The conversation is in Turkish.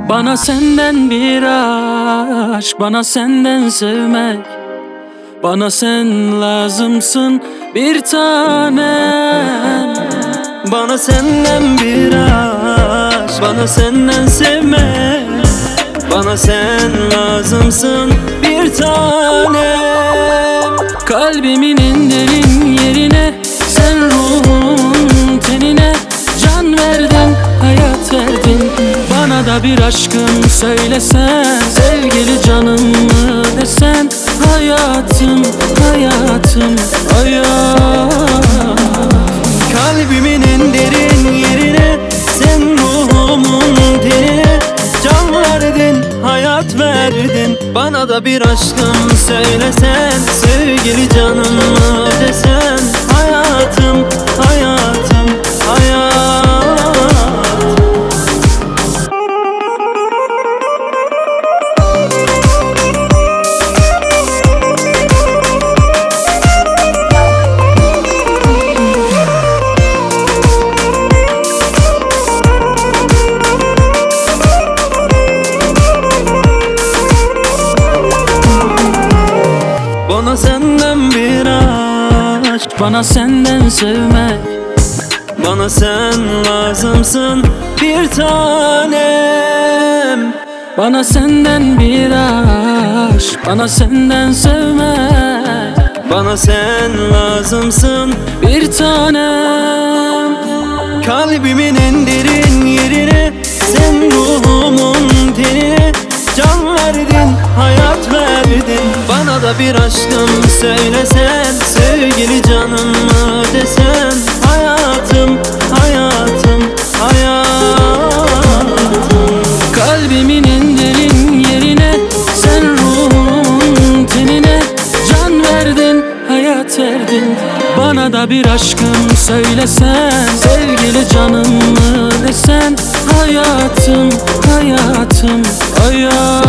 Bana senden bir aşk, bana senden sevmek. Bana sen lazımsın bir tanem. Bana senden bir aşk, bana senden sevmek. Bana sen lazımsın bir tanem. Kalbimin en derin yerine, sen ruhumun tenine can verdin, hayat verdin. Bana da bir aşkım söylesen, sevgili canım mı desen. Hayatım, hayatım, hayat. Kalbimin en derin yerine, sen ruhumun tenine can verdin, hayat verdin. Bana da bir aşkım söylesen, sevgili canım mı desen. Hayatım, hayatım, hayat. Bana senden bir aşk, Bana senden sevmek. bana sen lazımsın bir tanem. Bana senden bir aşk, bana senden sevmek. Bana sen lazımsın Bir tanem. kalbimin en derin yerine, sen ruhumun tenine can verdin, hayat verdin. Bana da bir aşkım söylesen, sevgili canım mı desen. Hayatım, hayatım, hayat. Kalbimin en derin yerine, sen ruhumun tenine can verdin, hayat verdin. Bana da bir aşkım söylesen, sevgili canım mı desen. Hayatım, hayatım, hayat.